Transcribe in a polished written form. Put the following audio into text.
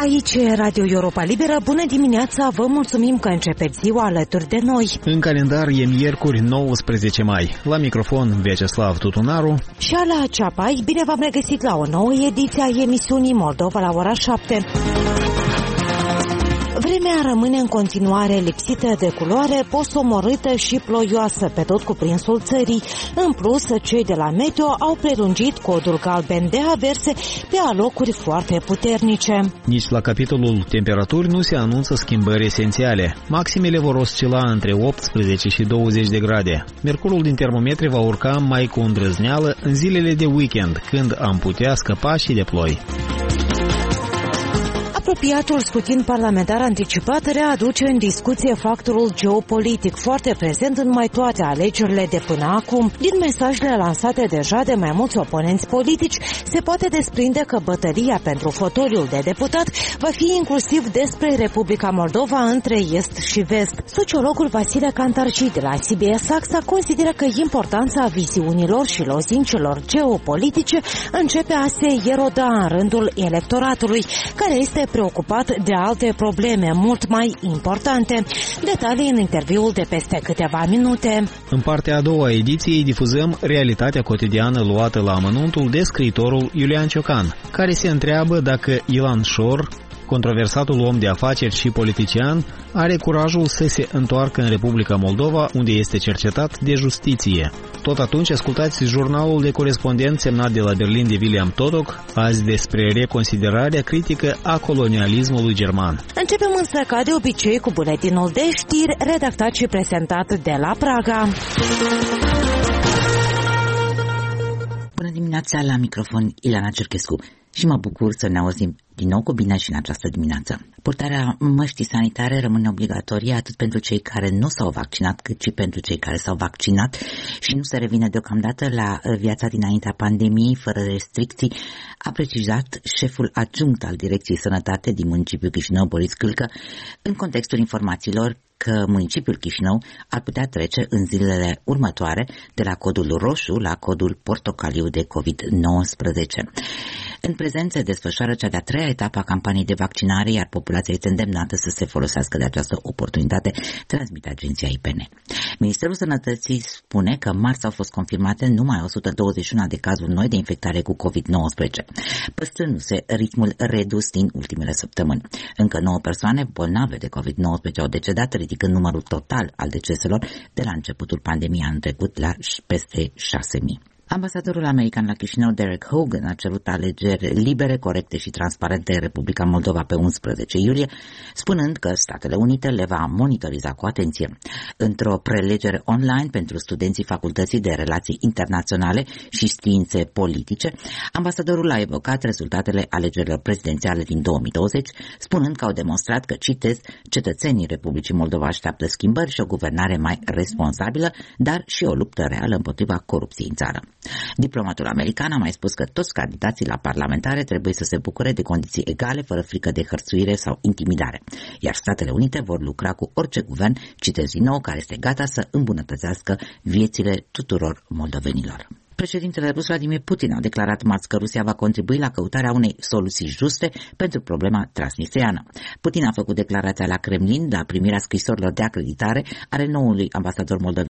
Aici e Radio Europa Liberă. Bună dimineața, vă mulțumim că începeți ziua alături de noi. În calendar e miercuri 19 mai. La microfon Vyacheslav Tutunaru și Ala Ceapai. Bine v-am regăsit la o nouă ediție a emisiunii Moldova la ora 7. Vremea rămâne în continuare lipsită de culoare, posomorâtă și ploioasă pe tot cuprinsul țării. În plus, cei de la Meteo au prelungit codul galben de averse pe alocuri foarte puternice. Nici la capitolul temperaturi nu se anunță schimbări esențiale. Maximele vor oscila între 18 și 20 de grade. Mercurul din termometri va urca mai cu îndrăzneală în zilele de weekend, când am putea scăpa și de ploi. Apropiatul scrutin parlamentar anticipat readuce în discuție factorul geopolitic, foarte prezent în mai toate alegerile de până acum. Din mesajele lansate deja de mai mulți oponenți politici, se poate desprinde că bătălia pentru fotoliul de deputat va fi inclusiv despre Republica Moldova între est și vest. Sociologul Vasile Cantarci de la CBS Saxa consideră că importanța viziunilor și lozincelor geopolitice începe a se eroda în rândul electoratului, care este preocupat de alte probleme mult mai importante. Detalii în interviul de peste câteva minute. În partea a doua a ediției difuzăm realitatea cotidiană luată la amănuntul de scriitorul Iulian Ciocan, care se întreabă dacă Ilan Șor, controversatul om de afaceri și politician, are curajul să se întoarcă în Republica Moldova, unde este cercetat de justiție. Tot atunci ascultați jurnalul de corespondent semnat de la Berlin de William Totok, azi despre reconsiderarea critică a colonialismului german. Începem însă ca de obicei cu buletinul de știri redactat și prezentat de la Praga. Bună dimineața, la microfon Ilana Cerchescu și mă bucur să ne auzim din nou cu bine și în această dimineață. Purtarea măștii sanitare rămâne obligatorie atât pentru cei care nu s-au vaccinat, cât și pentru cei care s-au vaccinat și nu se revine deocamdată la viața dinaintea pandemiei fără restricții, a precizat șeful adjunct al Direcției Sănătate din municipiul Chișinău, Boris Câlcă, în contextul informațiilor că municipiul Chișinău ar putea trece în zilele următoare de la codul roșu la codul portocaliu de COVID-19. În prezent se desfășoară cea de-a treia etapă a campaniei de vaccinare, iar populația este îndemnată să se folosească de această oportunitate, transmite agenția IPN. Ministerul Sănătății spune că marți au fost confirmate numai 121 de cazuri noi de infectare cu COVID-19, păstrându-se ritmul redus din ultimele săptămâni. Încă 9 persoane bolnave de COVID-19 au decedat, ridicând numărul total al deceselor de la începutul pandemiei anul trecut la peste 6.000. Ambasadorul american la Chișinău, Derek Hogan, a cerut alegeri libere, corecte și transparente în Republica Moldova pe 11 iulie, spunând că Statele Unite le va monitoriza cu atenție. Într-o prelegere online pentru studenții Facultății de Relații Internaționale și Științe Politice, ambasadorul a evocat rezultatele alegerilor prezidențiale din 2020, spunând că au demonstrat că, citez, cetățenii Republicii Moldova așteaptă schimbări și o guvernare mai responsabilă, dar și o luptă reală împotriva corupției în țară. Diplomatul american a mai spus că toți candidații la parlamentare trebuie să se bucure de condiții egale, fără frică de hărțuire sau intimidare, iar Statele Unite vor lucra cu orice guvern, citez din nou, care este gata să îmbunătățească viețile tuturor moldovenilor. Președintele rus Vladimir Putin a declarat marți că Rusia va contribui la căutarea unei soluții juste pentru problema transnistriană. Putin a făcut declarația la Kremlin la primirea scrisorilor de acreditare ale noului ambasador moldovean